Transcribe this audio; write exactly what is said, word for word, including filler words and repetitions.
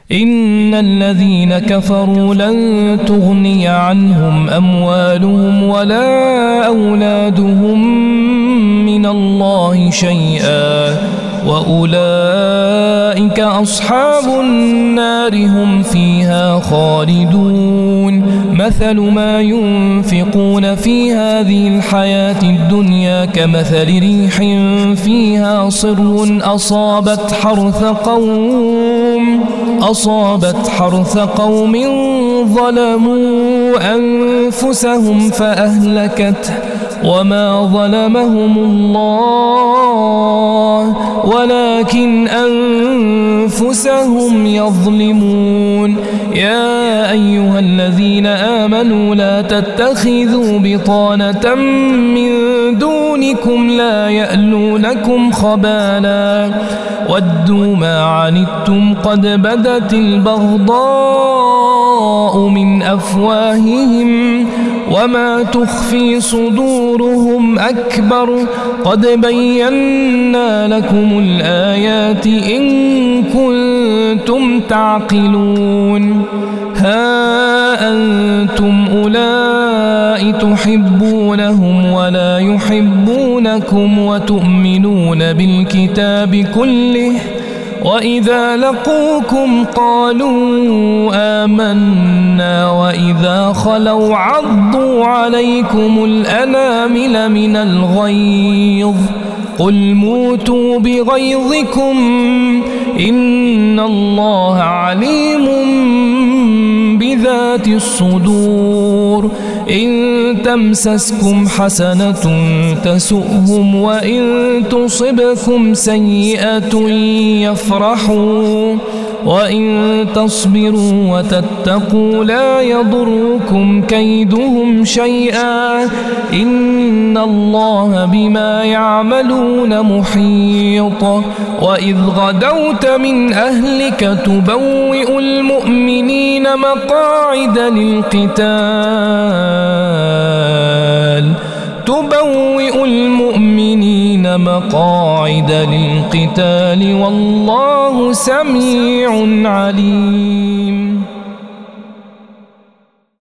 إن الذين كفروا لن تغني عنهم أموالهم ولا أولادهم من الله شيئا وأولئك أصحاب النار هم فيها خالدون مثل ما ينفقون في هذه الحياة الدنيا كمثل ريح فيها صر أصابت حرث قوم أصابت حرث قوم ظلموا أنفسهم فأهلكته وما ظلمهم الله ولكن أنفسهم يظلمون يا أيها الذين آمنوا لا تتخذوا بطانة من دونكم لا يألونكم خبالا ودوا ما عنتم قد بدت البغضاء من أفواههم وما تخفي صدورهم أكبر قد بينا لكم الآيات إن كنتم تعقلون ها أنتم أولئك تحبونهم ولا يحبونكم وتؤمنون بالكتاب كله وإذا لقوكم قالوا آمنا وإذا خلوا عضوا عليكم الأنامل من الغيظ قل موتوا بغيظكم إن الله عليم بذات الصدور إن تمسسكم حسنة تسؤهم وإن تصبكم سيئة يفرحوا وإن تصبروا وتتقوا لا يضركم كيدهم شيئا إن الله بما يعملون محيط وإذ غدوت من أهلك تبوئ المؤمنين مقاعد للقتال تبوئ المؤمنين مقاعد للقتال والله سميع عليم.